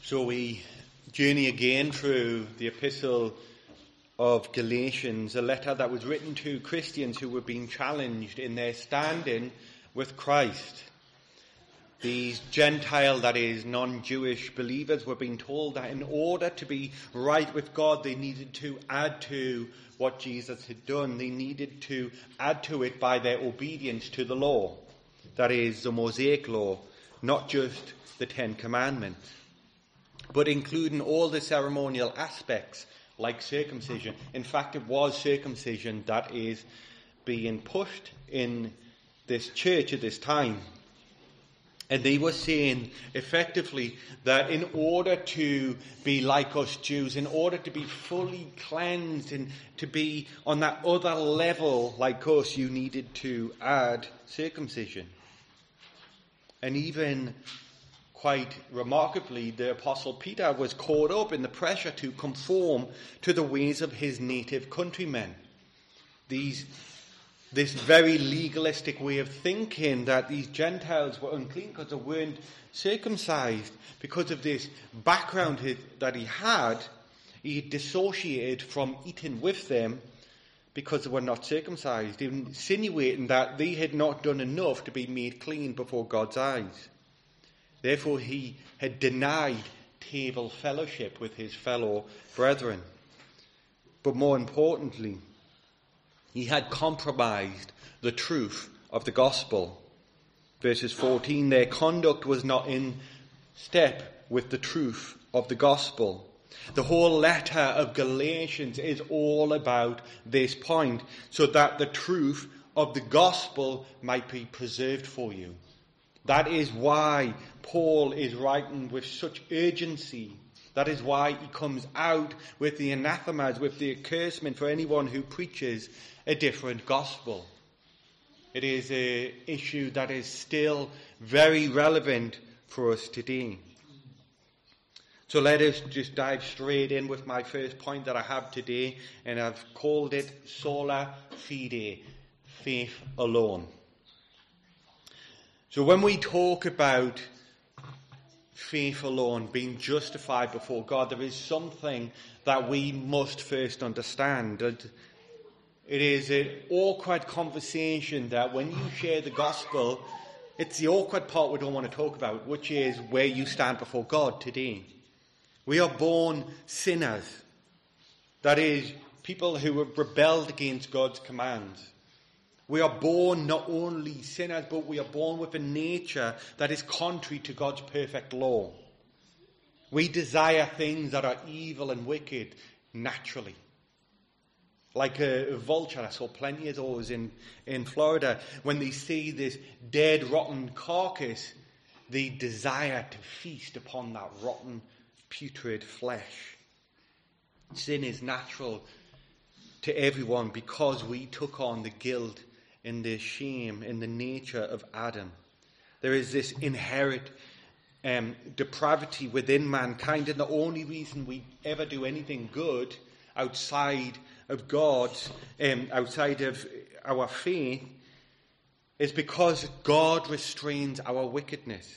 So we journey again through the epistle of Galatians, a letter that was written to Christians who were being challenged in their standing with Christ. These Gentile, that is, non-Jewish believers were being told that in order to be right with God, they needed to add to what Jesus had done. They needed to add to it by their obedience to the law. That is, the Mosaic law, not just the Ten Commandments, but including all the ceremonial aspects like circumcision. In fact, it was circumcision that is being pushed in this church at this time. And they were saying effectively that in order to be like us Jews, in order to be fully cleansed and to be on that other level like us, you needed to add circumcision. And even quite remarkably, the Apostle Peter was caught up in the pressure to conform to the ways of his native countrymen. This very legalistic way of thinking that these Gentiles were unclean because they weren't circumcised. Because of this background that he had dissociated from eating with them because they were not circumcised, insinuating that they had not done enough to be made clean before God's eyes. Therefore, he had denied table fellowship with his fellow brethren. But more importantly, he had compromised the truth of the gospel. Verses 14, their conduct was not in step with the truth of the gospel. The whole letter of Galatians is all about this point, so that the truth of the gospel might be preserved for you. That is why Paul is writing with such urgency. That is why he comes out with the anathemas, with the accursement for anyone who preaches a different gospel. It is an issue that is still very relevant for us today. So let us just dive straight in with my first point that I have today, and I've called it Sola Fide, faith alone. So when we talk about faith alone, being justified before God, there is something that we must first understand. It is an awkward conversation that when you share the gospel, it's the awkward part we don't want to talk about, which is where you stand before God today. We are born sinners. That is, people who have rebelled against God's commands. We are born not only sinners, but we are born with a nature that is contrary to God's perfect law. We desire things that are evil and wicked naturally. Like a vulture, I saw plenty of those in Florida. When they see this dead, rotten carcass, they desire to feast upon that rotten, putrid flesh. Sin is natural to everyone because we took on the guilt and the shame and the nature of Adam. There is this inherent depravity within mankind, and the only reason we ever do anything good outside of God, outside of our faith, is because God restrains our wickedness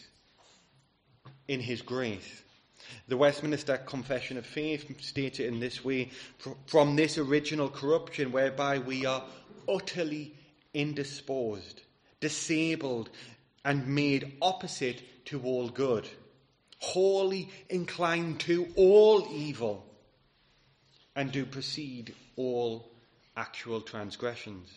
in his grace. The Westminster Confession of Faith states it in this way: from this original corruption whereby we are utterly indisposed, disabled, and made opposite to all good, wholly inclined to all evil, and do proceed all actual transgressions.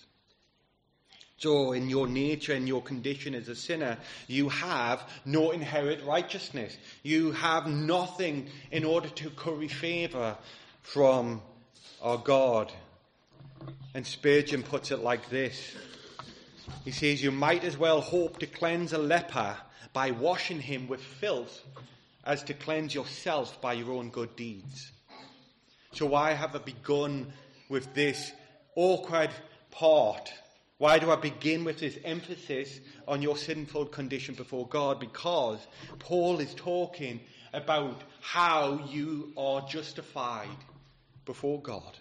So in your nature, in your condition as a sinner, you have no inherent righteousness. You have nothing in order to curry favour from our God. And Spurgeon puts it like this. He says, you might as well hope to cleanse a leper by washing him with filth as to cleanse yourself by your own good deeds. So why have I begun with this awkward part? Why do I begin with this emphasis on your sinful condition before God? Because Paul is talking about how you are justified before God.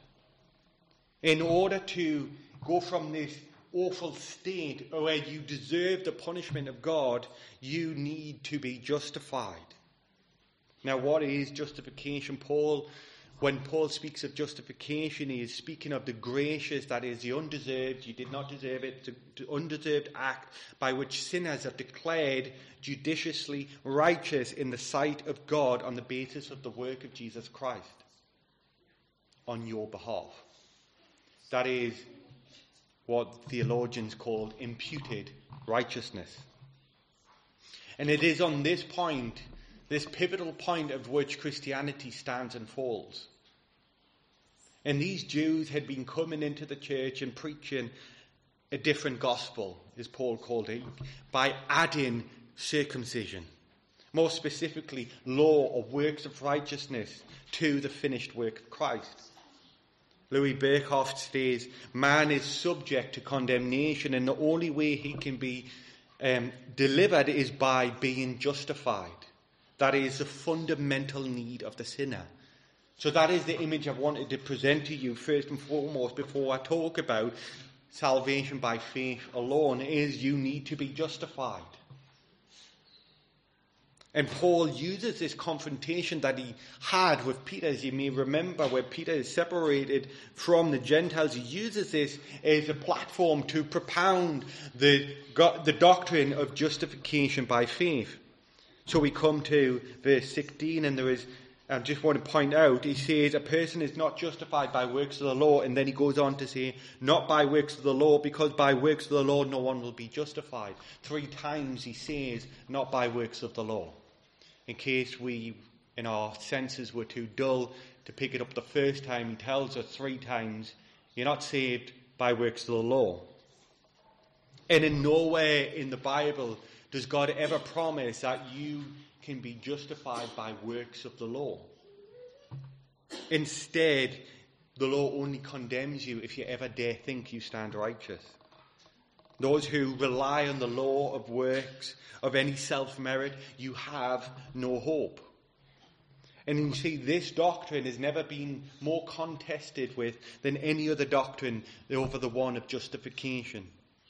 In order to go from this awful state where you deserve the punishment of God, you need to be justified. Now, what is justification? When Paul speaks of justification, he is speaking of the gracious, that is, the undeserved, you did not deserve it, the undeserved act by which sinners are declared judiciously righteous in the sight of God on the basis of the work of Jesus Christ on your behalf. That is what theologians call imputed righteousness. And it is on this point, this pivotal point of which Christianity stands and falls. And these Jews had been coming into the church and preaching a different gospel, as Paul called it, by adding circumcision. More specifically, law or works of righteousness to the finished work of Christ. Louis Berkhoff says, man is subject to condemnation, and the only way he can be delivered is by being justified. That is the fundamental need of the sinner. So that is the image I wanted to present to you first and foremost before I talk about salvation by faith alone, is you need to be justified. And Paul uses this confrontation that he had with Peter, as you may remember, where Peter is separated from the Gentiles. He uses this as a platform to propound the doctrine of justification by faith. So we come to verse 16, and I just want to point out, he says, a person is not justified by works of the law, and then he goes on to say, not by works of the law, because by works of the law no one will be justified. 3 times he says, not by works of the law. In case we, in our senses, were too dull to pick it up the first time, he tells us 3 times, you're not saved by works of the law. And in nowhere in the Bible does God ever promise that you can be justified by works of the law. Instead, the law only condemns you if you ever dare think you stand righteous. Those who rely on the law of works, of any self-merit, you have no hope. And you see, this doctrine has never been more contested with than any other doctrine over the one of justification.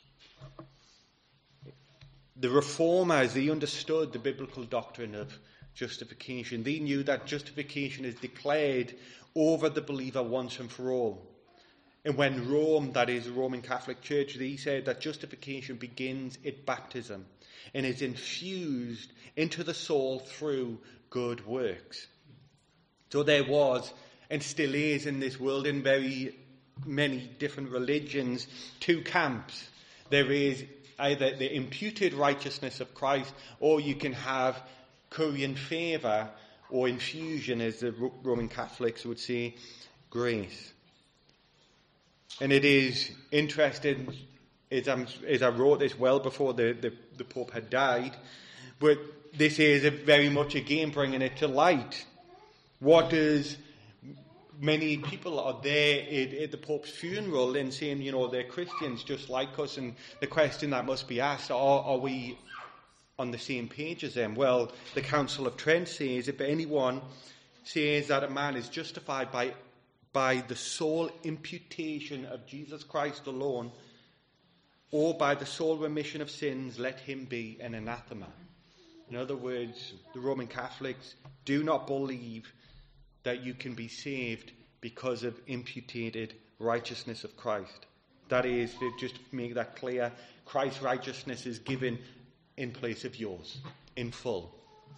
The Reformers, they understood the biblical doctrine of justification. They knew that justification is declared over the believer once and for all. And when Rome, that is the Roman Catholic Church, they said that justification begins at baptism and is infused into the soul through good works. So there was, and still is in this world, in very many different religions, 2 camps. There is either the imputed righteousness of Christ, or you can have currying favour or infusion, as the Roman Catholics would say, grace. And it is interesting, as I wrote this well before the Pope had died, but this is very much again bringing it to light. What does many people are there at the Pope's funeral and saying, they're Christians just like us, and the question that must be asked, are we on the same page as them? Well, the Council of Trent says, if anyone says that a man is justified by the sole imputation of Jesus Christ alone, or by the sole remission of sins, let him be an anathema. In other words, the Roman Catholics do not believe that you can be saved because of imputed righteousness of Christ. That is, to just make that clear, Christ's righteousness is given in place of yours, in full.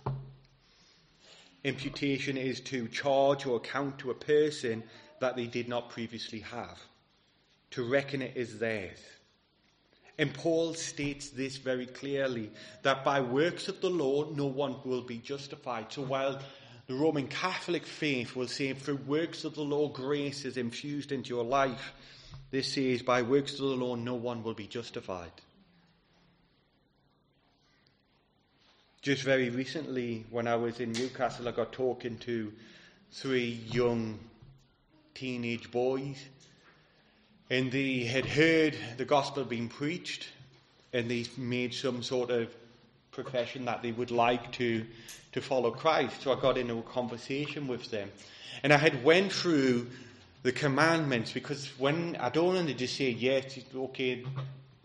Imputation is to charge or account to a person that they did not previously have, to reckon it as theirs. And Paul states this very clearly, that by works of the law no one will be justified. So while the Roman Catholic faith will say through works of the law grace is infused into your life, this says by works of the law no one will be justified. Just very recently, when I was in Newcastle, I got talking to 3 young teenage boys, and they had heard the gospel being preached, and they made some sort of profession that they would like to follow Christ. So I got into a conversation with them, and I had went through the commandments, because when I don't want to just say yes, okay,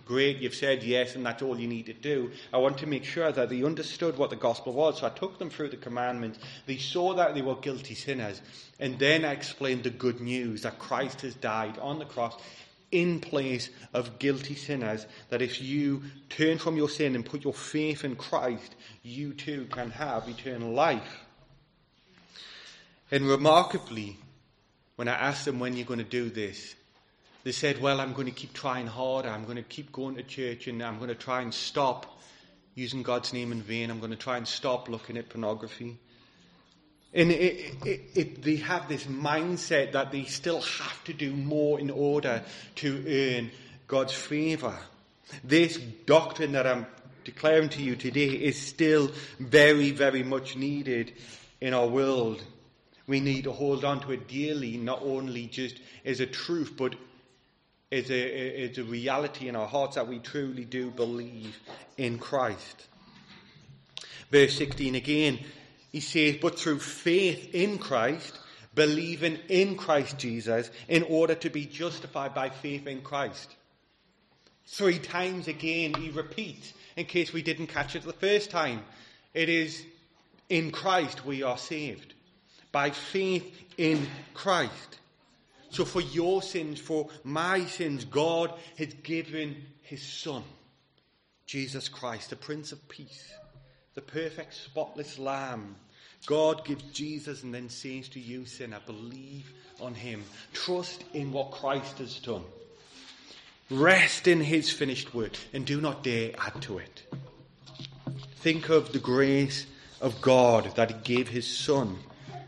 great, you've said yes, and that's all you need to do. I want to make sure that they understood what the gospel was. So I took them through the commandments. They saw that they were guilty sinners. And then I explained the good news that Christ has died on the cross in place of guilty sinners, that if you turn from your sin and put your faith in Christ, you too can have eternal life. And remarkably, when I asked them, when you're going to do this, they said, well, I'm going to keep trying harder. I'm going to keep going to church, and I'm going to try and stop using God's name in vain. I'm going to try and stop looking at pornography. And they have this mindset that they still have to do more in order to earn God's favour. This doctrine that I'm declaring to you today is still very, very much needed in our world. We need to hold on to it dearly, not only just as a truth, but as a reality in our hearts that we truly do believe in Christ. Verse 16 again, he says, but through faith in Christ, believing in Christ Jesus, in order to be justified by faith in Christ. 3 times again he repeats, in case we didn't catch it the first time. It is in Christ we are saved. By faith in Christ. So for your sins, for my sins, God has given his Son, Jesus Christ, the Prince of Peace, the perfect, spotless Lamb. God gives Jesus and then says to you, sinner, believe on him. Trust in what Christ has done. Rest in his finished work and do not dare add to it. Think of the grace of God that he gave his Son,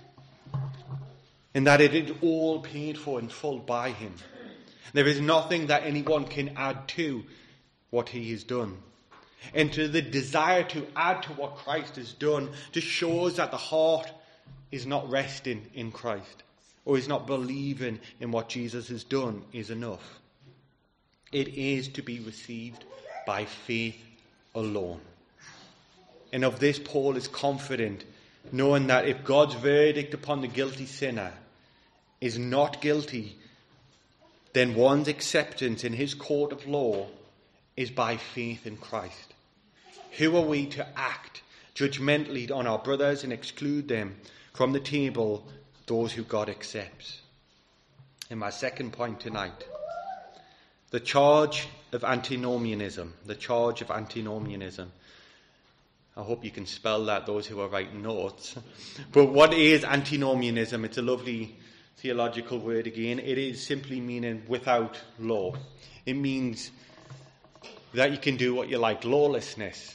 and that it is all paid for in full by him. There is nothing that anyone can add to what he has done. And to the desire to add to what Christ has done just shows that the heart is not resting in Christ, or is not believing in what Jesus has done is enough. It is to be received by faith alone. And of this Paul is confident, knowing that if God's verdict upon the guilty sinner is not guilty, then one's acceptance in his court of law is by faith in Christ. Who are we to act judgmentally on our brothers and exclude them from the table, those who God accepts? And my second point tonight, the charge of antinomianism. The charge of antinomianism. I hope you can spell that, those who are writing notes. But what is antinomianism? It's a lovely theological word again. It is simply meaning without law. It means that you can do what you like, lawlessness.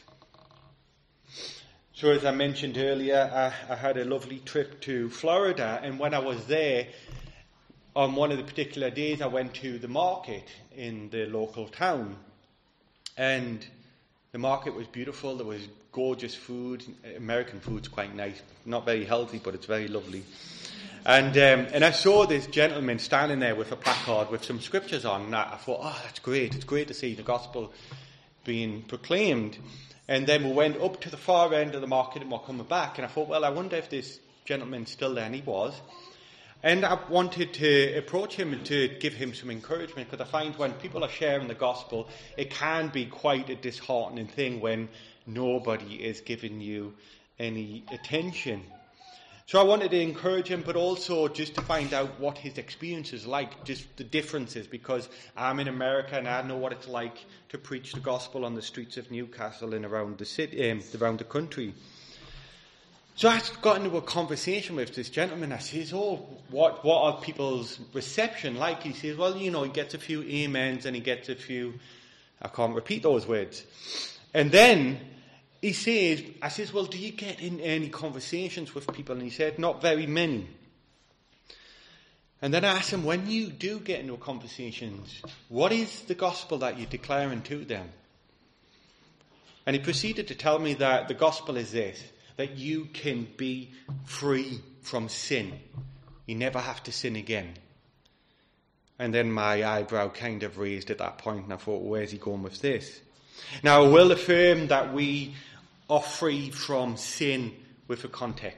So as I mentioned earlier, I had a lovely trip to Florida, and when I was there, on one of the particular days, I went to the market in the local town. And the market was beautiful. There was gorgeous food. American food's quite nice. Not very healthy, but it's very lovely. And I saw this gentleman standing there with a placard with some scriptures on. And I thought, oh, that's great. It's great to see the gospel being proclaimed. And then we went up to the far end of the market and we're coming back. And I thought, well, I wonder if this gentleman's still there. And he was. And I wanted to approach him and to give him some encouragement, because I find when people are sharing the gospel, it can be quite a disheartening thing when nobody is giving you any attention. So I wanted to encourage him, but also just to find out what his experience is like, just the differences, because I'm in America and I know what it's like to preach the gospel on the streets of Newcastle and around the city, around the country. So I got into a conversation with this gentleman. I says, oh, what are people's reception like? He says, well, you know, he gets a few amens and he gets a few, I can't repeat those words. And then he says, I says, well, do you get in any conversations with people? And he said, not very many. And then I asked him, when you do get into conversations, what is the gospel that you're declaring to them? And he proceeded to tell me that the gospel is this, that you can be free from sin. You never have to sin again. And then my eyebrow kind of raised at that point, and I thought, where's he going with this? Now, I will affirm that we are free from sin with a context.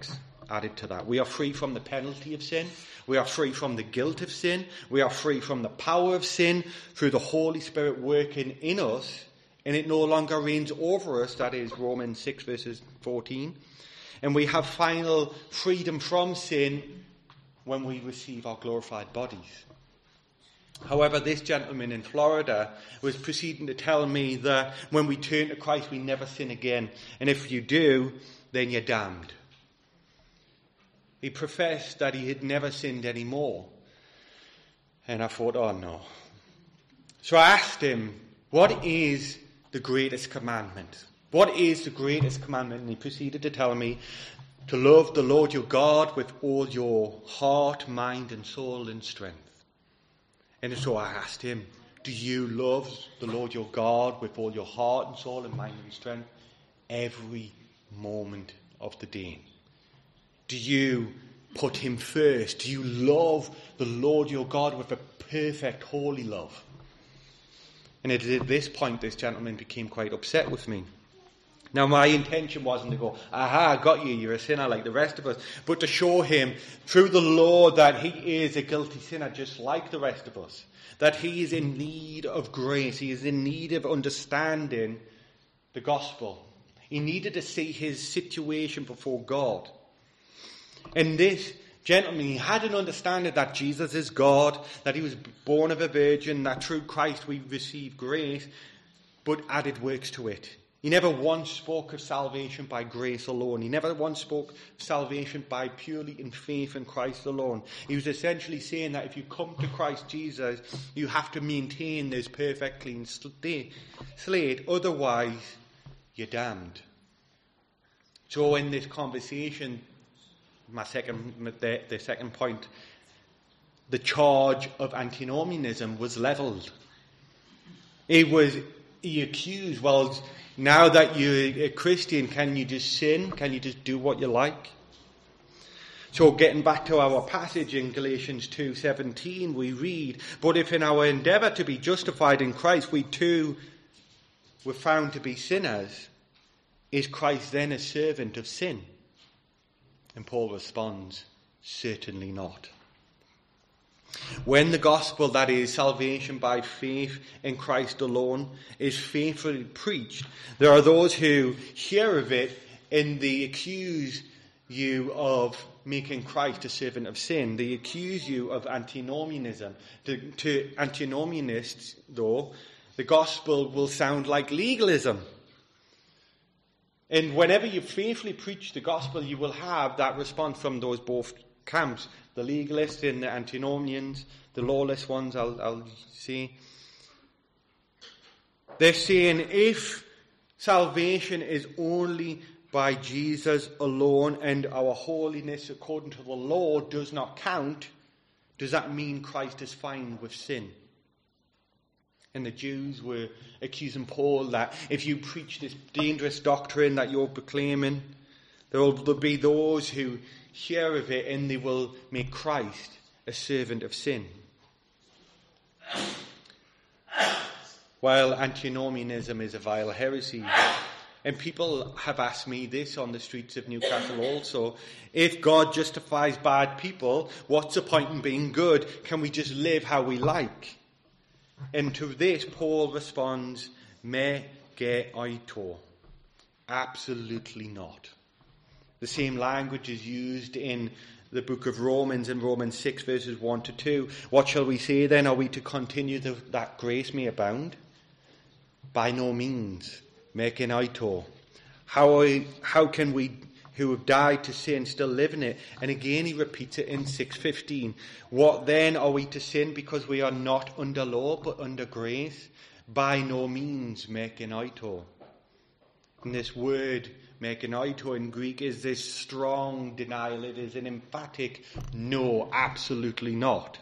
added to that. We are free from the penalty of sin. We are free from the guilt of sin. We are free from the power of sin through the Holy Spirit working in us, and it no longer reigns over us. That is Romans 6 verses 14. And we have final freedom from sin when we receive our glorified bodies. However, this gentleman in Florida was proceeding to tell me that when we turn to Christ, we never sin again. And if you do, then you're damned. He professed that he had never sinned anymore. And I thought, oh no. So I asked him, what is the greatest commandment? What is the greatest commandment? And he proceeded to tell me to love the Lord your God with all your heart, mind, and soul and strength. And so I asked him, do you love the Lord your God with all your heart and soul and mind and strength every moment of the day? Do you put him first? Do you love the Lord your God with a perfect, holy love? And at this point, this gentleman became quite upset with me. Now, my intention wasn't to go, aha, I got you, you're a sinner like the rest of us, but to show him through the Lord that he is a guilty sinner just like the rest of us, that he is in need of grace, he is in need of understanding the gospel. He needed to see his situation before God. And this gentleman, he had an understanding that Jesus is God, that he was born of a virgin, that through Christ we receive grace, but added works to it. He never once spoke of salvation by grace alone. He never once spoke of salvation by purely in faith in Christ alone. He was essentially saying that if you come to Christ Jesus, you have to maintain this perfect clean slate. Otherwise, you're damned. So in this conversation, the second point, the charge of antinomianism was levelled. He accused, well, now that you're a Christian, can you just sin? Can you just do what you like? So getting back to our passage in Galatians 2:17, we read, but if in our endeavour to be justified in Christ, we too were found to be sinners, is Christ then a servant of sin? And Paul responds, certainly not. When the gospel, that is salvation by faith in Christ alone, is faithfully preached, there are those who hear of it and they accuse you of making Christ a servant of sin. They accuse you of antinomianism. To antinomianists, though, the gospel will sound like legalism. And whenever you faithfully preach the gospel, you will have that response from those both camps, the legalists and the antinomians, the lawless ones, I'll say. They're saying if salvation is only by Jesus alone and our holiness according to the law does not count, does that mean Christ is fine with sin? And the Jews were accusing Paul that if you preach this dangerous doctrine that you're proclaiming, there'll be those who hear of it and they will make Christ a servant of sin. While antinomianism is a vile heresy. And people have asked me this on the streets of Newcastle also. If God justifies bad people, what's the point in being good? Can we just live how we like? And to this, Paul responds, me ge oito. Absolutely not. The same language is used in the book of Romans, in Romans 6 verses 1 to 2. What shall we say then? Are we to continue that grace may abound? By no means. Me ge oito. How can we who have died to sin still live in it? And again he repeats it in 6:15. What then, are we to sin because we are not under law but under grace? By no means, me ge oito. And this word me ge oito in Greek is this strong denial. It is an emphatic no, absolutely not.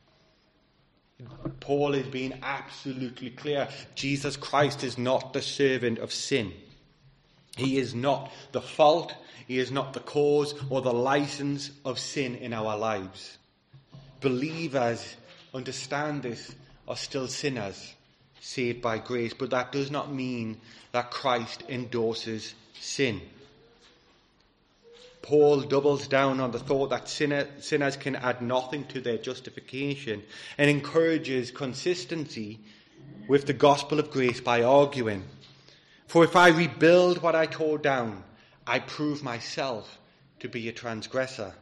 Paul is being absolutely clear. Jesus Christ is not the servant of sin. He is not the fault. He is not the cause or the license of sin in our lives. Believers, understand this, are still sinners, saved by grace, but that does not mean that Christ endorses sin. Paul doubles down on the thought that sinners can add nothing to their justification and encourages consistency with the gospel of grace by arguing, "For if I rebuild what I tore down, I prove myself to be a transgressor."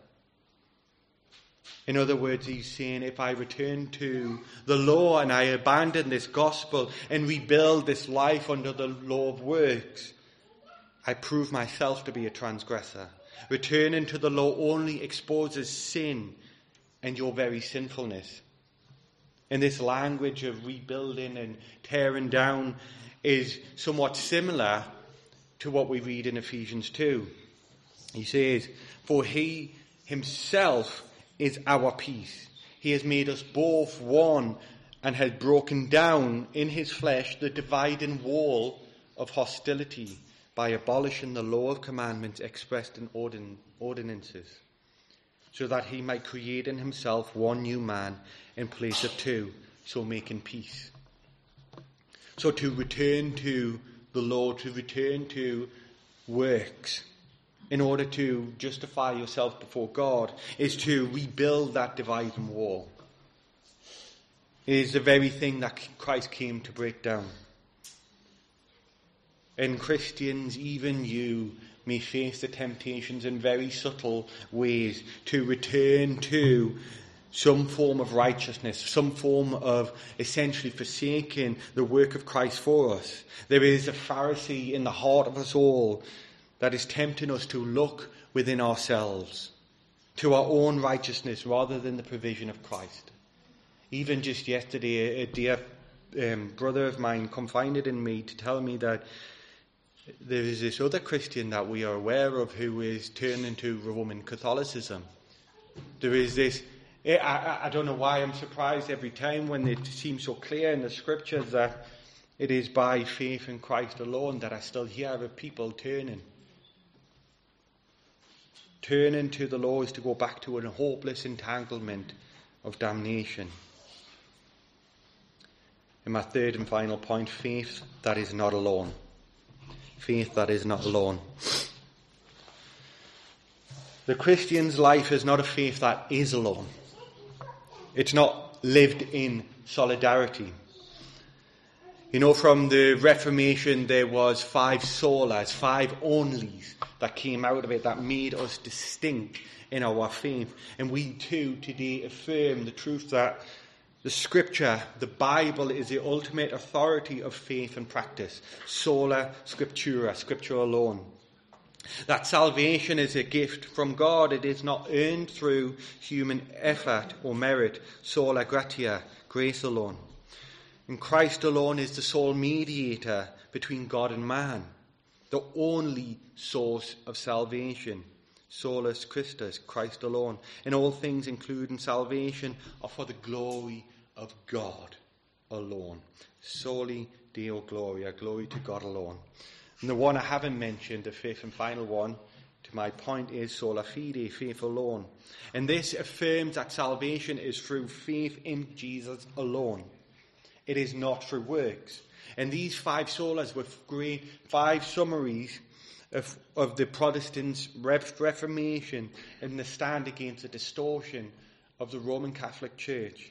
In other words, he's saying, if I return to the law and I abandon this gospel and rebuild this life under the law of works, I prove myself to be a transgressor. Returning to the law only exposes sin and your very sinfulness. And this language of rebuilding and tearing down is somewhat similar to what we read in Ephesians 2. He says, "For he himself is our peace. He has made us both one and has broken down in his flesh the dividing wall of hostility by abolishing the law of commandments expressed in ordinances, so that he might create in himself one new man in place of two, so making peace." So to return to the law, to return to works, in order to justify yourself before God, is to rebuild that dividing wall. It is the very thing that Christ came to break down. And Christians, even you, may face the temptations in very subtle ways to return to some form of righteousness, some form of essentially forsaking the work of Christ for us. There is a Pharisee in the heart of us all that is tempting us to look within ourselves, to our own righteousness rather than the provision of Christ. Even just yesterday, a dear brother of mine confided in me to tell me that there is this other Christian that we are aware of who is turning to Roman Catholicism. There is this, I don't know why I'm surprised every time when it seems so clear in the scriptures that it is by faith in Christ alone, that I still hear of people turning. Turning to the law is to go back to a hopeless entanglement of damnation. And my third and final point, faith that is not alone. Faith that is not alone. The Christian's life is not a faith that is alone. It's not lived in solidarity. You know, from the Reformation, there was 5 solas, 5 onlys that came out of it that made us distinct in our faith. And we too today affirm the truth that the Scripture, the Bible, is the ultimate authority of faith and practice. Sola Scriptura, Scripture alone. That salvation is a gift from God. It is not earned through human effort or merit. Sola gratia, grace alone. And Christ alone is the sole mediator between God and man, the only source of salvation. Solus Christus, Christ alone. And all things, including salvation, are for the glory of God alone. Soli Deo Gloria, glory to God alone. And the one I haven't mentioned, the fifth and final one, to my point, is sola fide, faith alone. And this affirms that salvation is through faith in Jesus alone. It is not through works. And these 5 solas were 5 summaries of the Protestants' Reformation and the stand against the distortion of the Roman Catholic Church.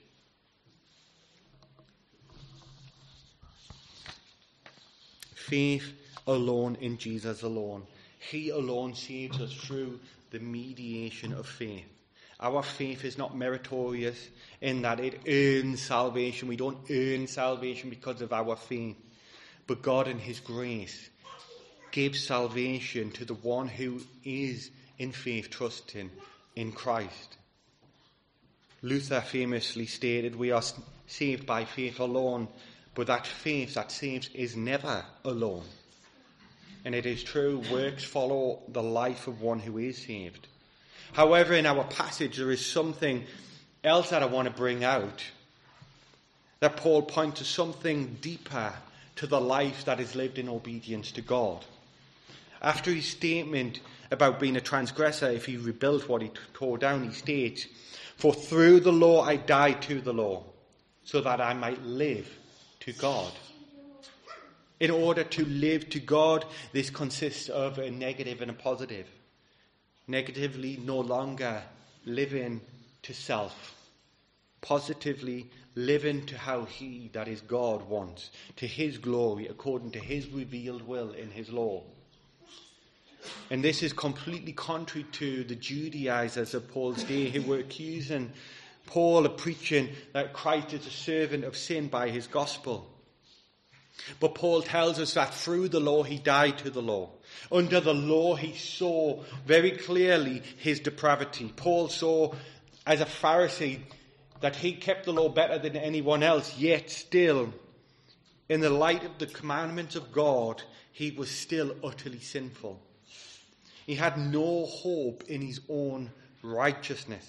Faith alone in Jesus alone. He alone saves us through the mediation of faith. Our faith is not meritorious in that it earns salvation. We don't earn salvation because of our faith. But God in his grace gives salvation to the one who is in faith trusting in Christ. Luther famously stated, we are saved by faith alone, but that faith that saves is never alone. And it is true, works follow the life of one who is saved. However, in our passage, there is something else that I want to bring out. That Paul points to something deeper to the life that is lived in obedience to God. After his statement about being a transgressor, if he rebuilt what he tore down, he states, "For through the law I died to the law, so that I might live to God." In order to live to God, this consists of a negative and a positive. Negatively, no longer living to self. Positively, living to how he, that is God, wants, to his glory, according to his revealed will in his law. And this is completely contrary to the Judaizers of Paul's day, who were accusing Paul of preaching that Christ is a servant of sin by his gospel. But Paul tells us that through the law he died to the law. Under the law he saw very clearly his depravity. Paul saw as a Pharisee that he kept the law better than anyone else, yet still, in the light of the commandments of God, he was still utterly sinful. He had no hope in his own righteousness.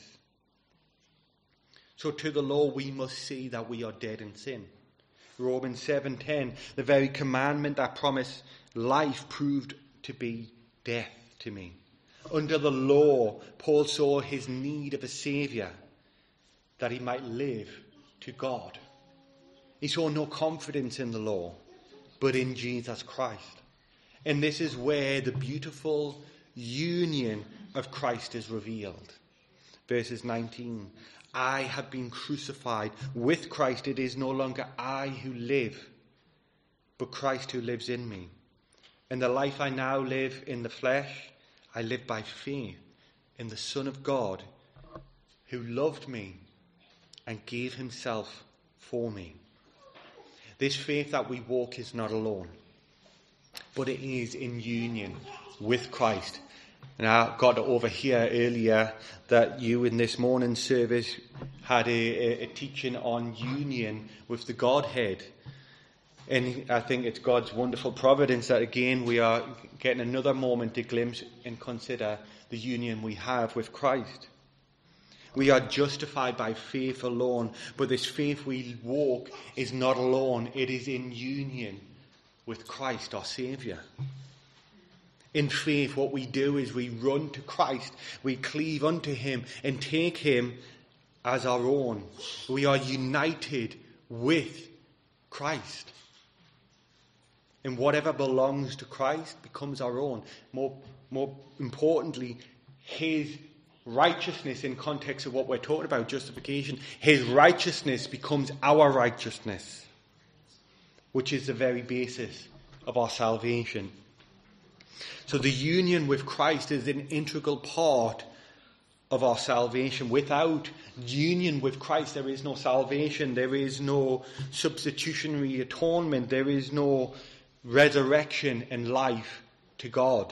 So to the law we must see that we are dead in sin. Romans 7:10, the very commandment that promised life proved to be death to me. Under the law, Paul saw his need of a saviour, that he might live to God. He saw no confidence in the law, but in Jesus Christ. And this is where the beautiful union of Christ is revealed. Verses 19, I have been crucified with Christ. It is no longer I who live, but Christ who lives in me. And the life I now live in the flesh, I live by faith in the Son of God, who loved me and gave himself for me. This faith that we walk is not alone, but it is in union with Christ. And I got to overhear earlier that you in this morning's service had a teaching on union with the Godhead. And I think it's God's wonderful providence that again we are getting another moment to glimpse and consider the union we have with Christ. We are justified by faith alone, but this faith we walk is not alone. It is in union with Christ, our Saviour. In faith, what we do is we run to Christ, we cleave unto him and take him as our own. We are united with Christ. And whatever belongs to Christ becomes our own. More importantly, his righteousness, in context of what we're talking about, justification, his righteousness becomes our righteousness, which is the very basis of our salvation. So the union with Christ is an integral part of our salvation. Without union with Christ, there is no salvation. There is no substitutionary atonement. There is no resurrection and life to God.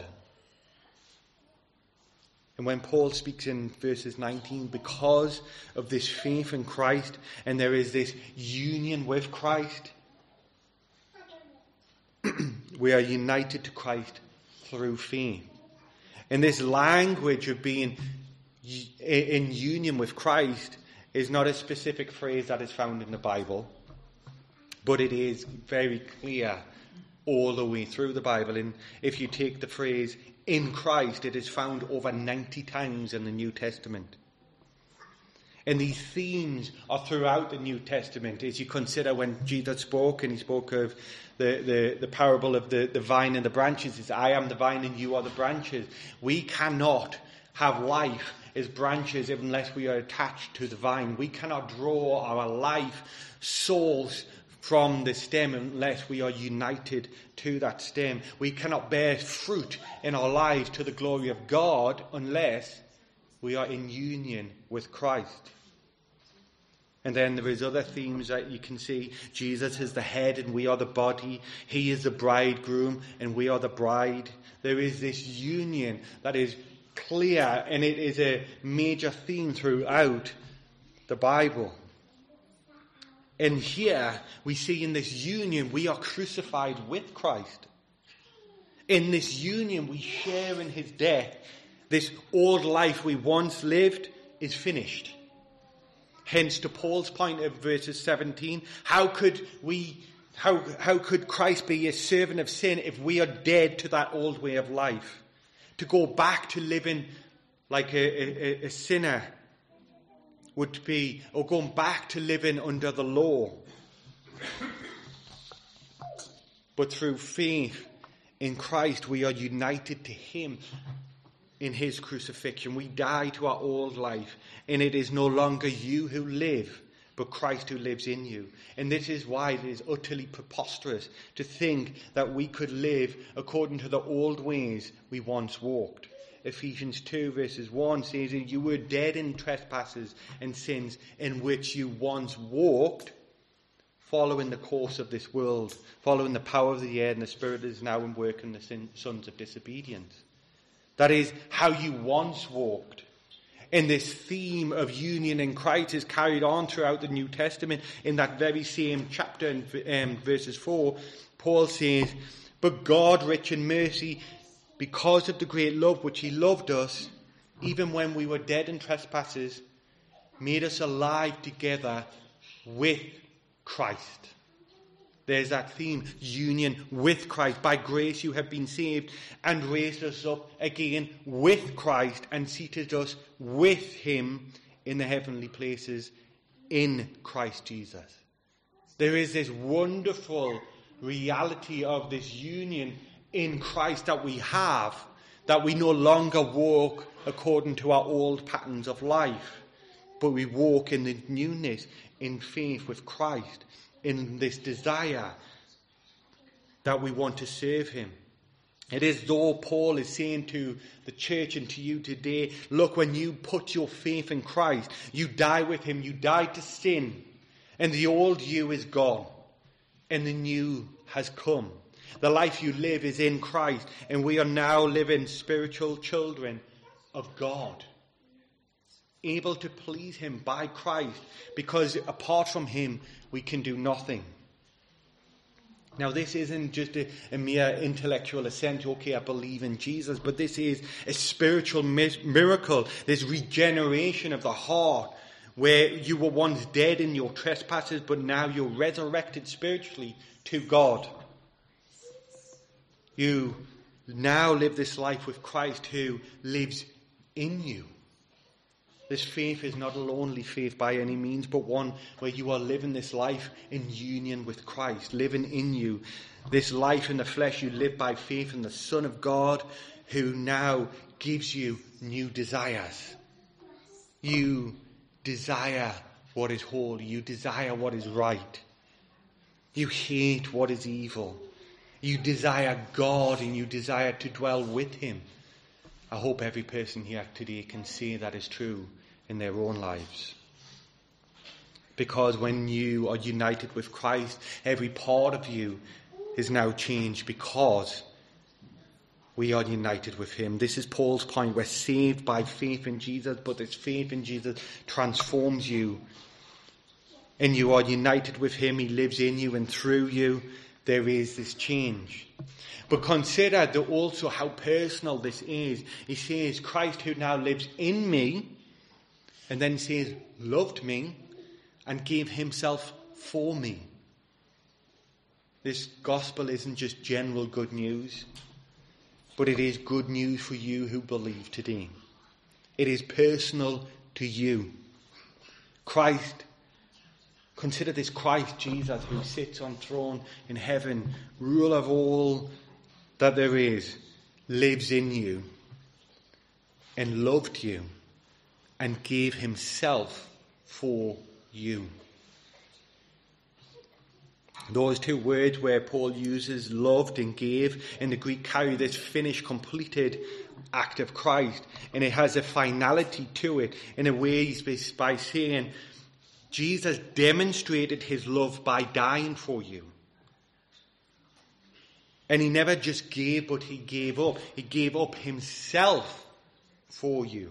And when Paul speaks in verses 19, because of this faith in Christ, and there is this union with Christ, we are united to Christ through faith. And this language of being in union with Christ is not a specific phrase that is found in the Bible, but it is very clear all the way through the Bible. And if you take the phrase in Christ, it is found over 90 times in the New Testament. And these themes are throughout the New Testament. As you consider when Jesus spoke, and he spoke of the parable of the vine and the branches, is I am the vine and you are the branches. We cannot have life as branches unless we are attached to the vine. We cannot draw our life source from the stem unless we are united to that stem. We cannot bear fruit in our lives to the glory of God unless we are in union with Christ. And then there is other themes that you can see. Jesus is the head and we are the body. He is the bridegroom and we are the bride. There is this union that is clear, and it is a major theme throughout the Bible. And here we see in this union we are crucified with Christ. In this union we share in his death. This old life we once lived is finished. Hence, to Paul's point of verses 17, how could Christ be a servant of sin if we are dead to that old way of life? To go back to living like a sinner would be, or going back to living under the law. But through faith in Christ, we are united to him. in his crucifixion. We die to our old life, and it is no longer you who live, but Christ who lives in you. And this is why it is utterly preposterous to think that we could live according to the old ways we once walked. Ephesians 2 verses 1 says, you were dead in trespasses and sins in which you once walked, following the course of this world, following the power of the air, and the spirit that is now in work in the sons of disobedience. That is how you once walked. And this theme of union in Christ is carried on throughout the New Testament. In that very same chapter, in verses 4, Paul says, but God, rich in mercy, because of the great love which he loved us, even when we were dead in trespasses, made us alive together with Christ. There's that theme, union with Christ. By grace you have been saved, and raised us up again with Christ, and seated us with him in the heavenly places in Christ Jesus. There is this wonderful reality of this union in Christ that we have, that we no longer walk according to our old patterns of life, but we walk in the newness, in faith with Christ, in this desire that we want to serve him. It is though Paul is saying to the church and to you today, look, when you put your faith in Christ, you die with him, you die to sin, and the old you is gone, and the new has come. The life you live is in Christ, and we are now living spiritual children of God, able to please him by Christ, because apart from him we can do nothing. Now this isn't just a mere intellectual assent, okay, I believe in Jesus, but this is a spiritual miracle, this regeneration of the heart, where you were once dead in your trespasses, but now you're resurrected spiritually to God. You now live this life with Christ who lives in you. This faith is not a lonely faith by any means, but one where you are living this life in union with Christ, living in you. This life in the flesh you live by faith in the Son of God, who now gives you new desires. You desire what is holy. You desire what is right. You hate what is evil. You desire God, and you desire to dwell with him. I hope every person here today can say that is true in their own lives. Because when you are united with Christ, every part of you is now changed because we are united with him. This is Paul's point. We're saved by faith in Jesus, but this faith in Jesus transforms you. And you are united with him. He lives in you, and through you there is this change. But consider also how personal this is. He says, Christ who now lives in me, and then says, loved me and gave himself for me. This gospel isn't just general good news, but it is good news for you who believe today. It is personal to you. Christ, consider this Christ Jesus who sits on throne in heaven, ruler of all that there is, lives in you and loved you and gave himself for you. Those two words where Paul uses loved and gave in the Greek carry this finished, completed act of Christ, and it has a finality to it in a way by saying Jesus demonstrated his love by dying for you. And he never just gave, but he gave up. He gave up himself for you.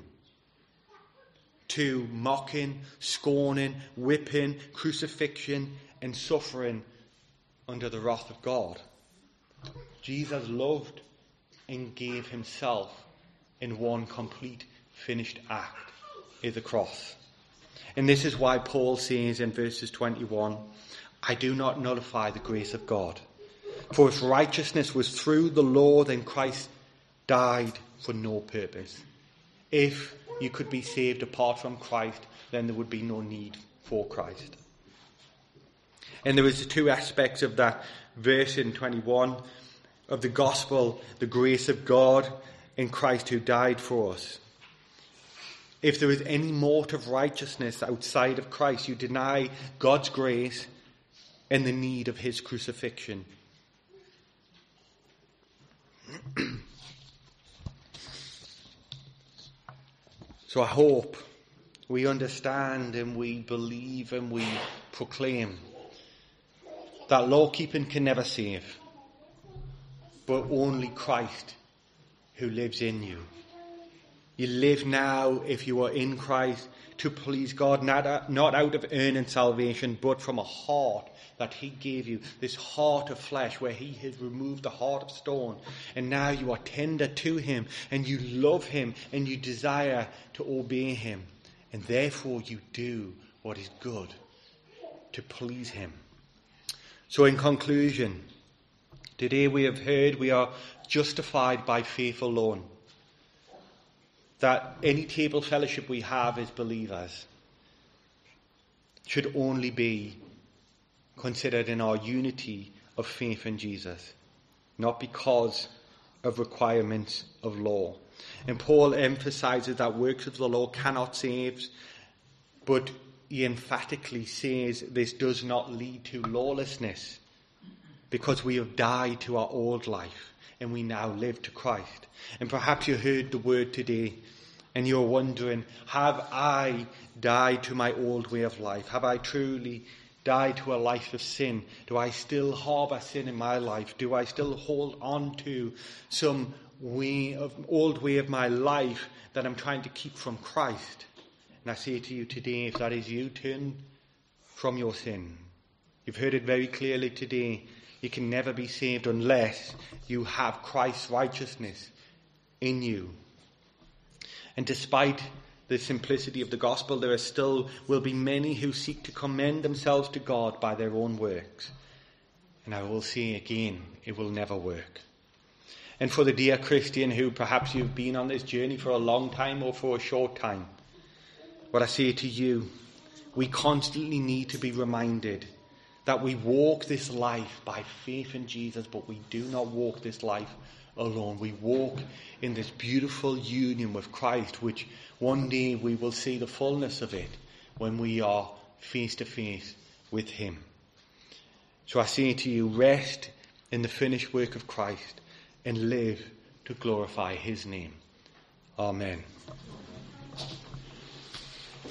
To mocking, scorning, whipping, crucifixion, and suffering under the wrath of God. Jesus loved and gave himself in one complete, finished act is the cross. And this is why Paul says in verses 21, I do not nullify the grace of God. For if righteousness was through the law, then Christ died for no purpose. If you could be saved apart from Christ, then there would be no need for Christ. And there is two aspects of that verse in 21 of the gospel, the grace of God, in Christ who died for us. If there is any mote of righteousness outside of Christ, you deny God's grace and the need of his crucifixion. So I hope we understand and we believe and we proclaim that law-keeping can never save, but only Christ who lives in you. You live now, if you are in Christ, to please God, not out of earning salvation, but from a heart that he gave you, this heart of flesh where he has removed the heart of stone. And now you are tender to him, and you love him, and you desire to obey him. And therefore you do what is good to please him. So in conclusion, today we have heard we are justified by faith alone. That any table fellowship we have as believers should only be considered in our unity of faith in Jesus, not because of requirements of law. And Paul emphasizes that works of the law cannot save, but he emphatically says this does not lead to lawlessness, because we have died to our old life and we now live to Christ. And perhaps you heard the word today and you're wondering, have I died to my old way of life? Have I truly died to a life of sin? Do I still harbour sin in my life? Do I still hold on to some old way of my life that I'm trying to keep from Christ? And I say to you today, if that is you, turn from your sin. You've heard it very clearly today. You can never be saved unless you have Christ's righteousness in you. And despite the simplicity of the gospel, there still will be many who seek to commend themselves to God by their own works. And I will say again, it will never work. And for the dear Christian who perhaps you've been on this journey for a long time or for a short time, what I say to you, we constantly need to be reminded that we walk this life by faith in Jesus, but we do not walk this life alone. We walk in this beautiful union with Christ, which one day we will see the fullness of it when we are face to face with him. So I say to you, rest in the finished work of Christ and live to glorify his name. Amen.